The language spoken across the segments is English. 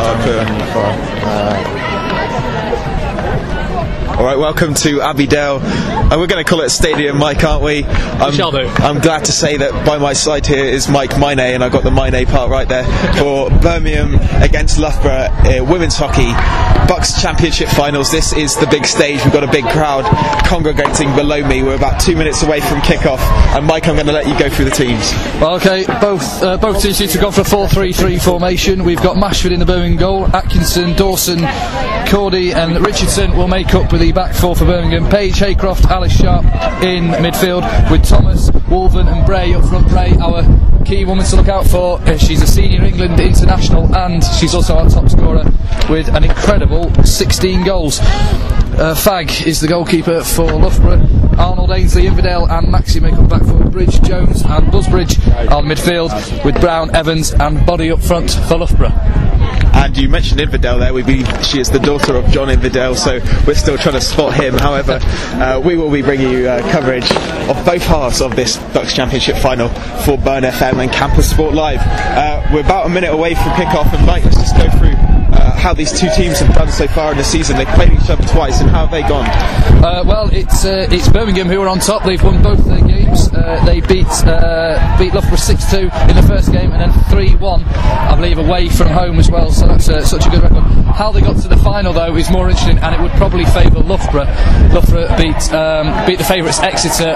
Alright, welcome to Abbey Dale. We're going to call it a stadium, Mike, aren't we? We shall do. I'm glad to say that by my side here is Mike Mine, and I got the Mine part right there, for Birmingham against Loughborough women's hockey Bucks Championship finals. This is the big stage. We've got a big crowd congregating below me. We're about 2 minutes away from kick-off, and Mike, I'm going to let you go through the teams. Well, okay, both teams seem to have gone for a 4-3-3 formation. We've got Mashford in the Birmingham goal, Atkinson, Dawson, Cordy and Richardson will make up with the back four for Birmingham. Paige, Haycroft, Alice Sharp in midfield, with Thomas, Wolven and Bray up front. Bray, our key woman to look out for. She's a senior England international, and she's also our top scorer with an incredible 16 goals. Fag is the goalkeeper for Loughborough. Arnold, Ainsley, Inverdale and Maxi make up back for Bridge, Jones and Busbridge on midfield, with Brown, Evans and Body up front for Loughborough. And you mentioned Inverdale there. She is the daughter of John Inverdale, so we're still trying to spot him. However, we will be bringing you coverage of both halves of this Bucks Championship final for Burn FM and Campus Sport Live. We're about a minute away from kick-off, and Mike, let's just go through how these two teams have done so far in the season. They've played each other twice, and how have they gone? Well, it's Birmingham who are on top. They've won both their games. They beat Loughborough 6-2 in the first game, and then 3-1, I believe, away from home as well. So that's such a good record. How they got to the final, though, is more interesting, and it would probably favour Loughborough. Loughborough beat the favourites Exeter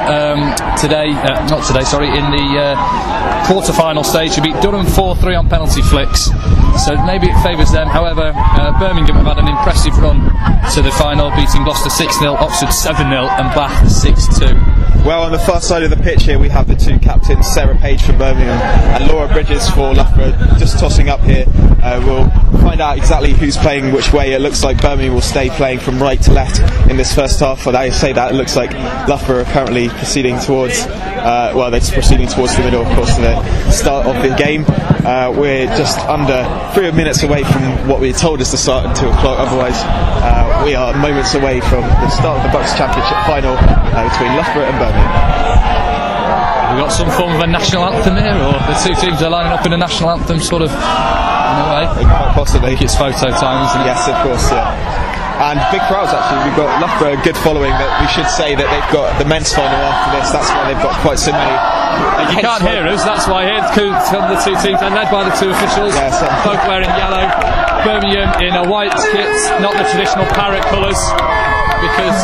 in the quarter-final stage. They beat Durham 4-3 on penalty flicks, so maybe it favours them. However, Birmingham have had an impressive run to the final, beating Gloucester 6-0, Oxford 7-0 and Bath 6-2. Well, on the far side of the pitch here we have the two captains, Sarah Page for Birmingham and Laura Bridges for Loughborough, just tossing up here. We'll find out exactly who's playing which way. It looks like Birmingham will stay playing from right to left in this first half, but I say that, it looks like Loughborough are currently proceeding towards they're proceeding towards the middle, of course, to the start of the game. We're just under 3 minutes away from what we were told is to start at 2 o'clock. Otherwise, we are moments away from the start of the Bucks Championship final between Loughborough and Birmingham. Have we got some form of a national anthem here, or the two teams are lining up in a national anthem sort of, in a way? Quite possibly. I think it's photo time, isn't it? Yes, of course, yeah. And big crowds, actually. We've got Loughborough, a good following. That we should say that they've got the men's final after this. That's why they've got quite so many. You can't hear us, that's why here from the two teams, and led by the two officials, both wearing yellow. Birmingham in a white kit, not the traditional parrot colours, because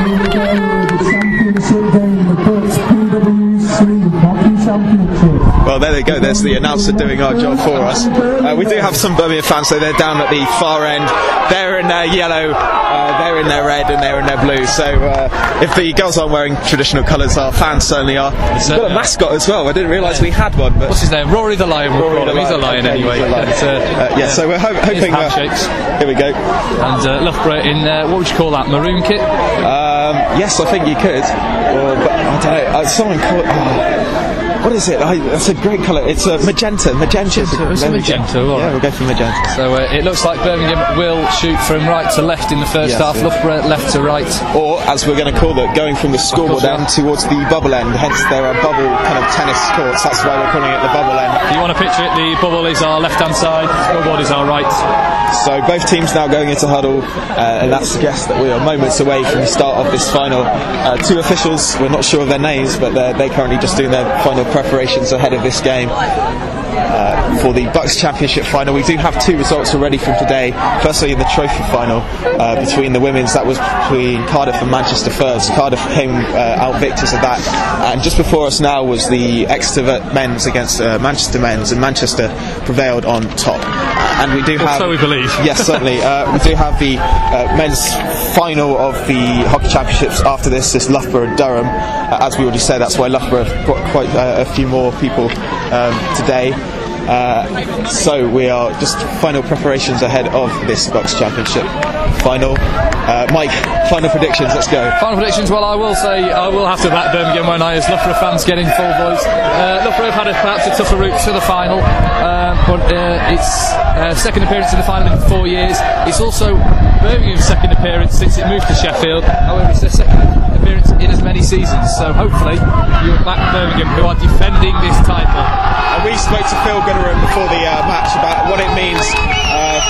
well, there they go, there's the announcer doing our job for us. We do have some Birmingham fans, so they're down at the far end. They're in their yellow, they're in their red, and they're in their blue. So if the girls aren't wearing traditional colours, our fans certainly are. We've got a mascot as well. I didn't realise we had one. But what's his name? Rory the Lion. He's a lion anyway. So we're hoping handshakes. Here we go. And Loughborough in what would you call that? Maroon kit? Yes, I think you could. But I don't know. Someone called. What is it? That's a great colour. It's magenta. It's magenta. Yeah, we'll go for magenta. So it looks like Birmingham will shoot from right to left in the first half. Yeah. Loughborough left to right. Or, as we're going to call it, going from the scoreboard end towards the bubble end. Hence, there are bubble kind of tennis courts. That's why we're calling it the bubble end. If you want to picture it, the bubble is our left-hand side, the scoreboard is our right. So both teams now going into huddle, and that suggests that we are moments away from the start of this final. Two officials, we're not sure of their names, but they're currently just doing their final preparations ahead of this game for the Bucks Championship final. We do have 2 results already from today. Firstly, in the trophy final between the women's, that was between Cardiff and Manchester first. Cardiff came out victors of that, and just before us now was the Exeter men's against Manchester men's, and Manchester prevailed on top. And we do have, so we believe. Yes, certainly. We do have the men's final of the Hockey Championships after this. It's Loughborough and Durham. As we already said, that's why Loughborough have got quite a few more people today. So we are just final preparations ahead of this Bucks Championship final. Mike, final predictions, let's go. Final predictions, well, I will say I will have to back Birmingham when as Loughborough fans get in full voice. Loughborough have had perhaps a tougher route to the final, but it's second appearance in the final in 4 years. It's also Birmingham's second appearance since it moved to Sheffield. However, it's their second appearance in as many seasons, so hopefully you'll back Birmingham, who are defending this title. And we spoke to Phil Gunneran before the match about what it means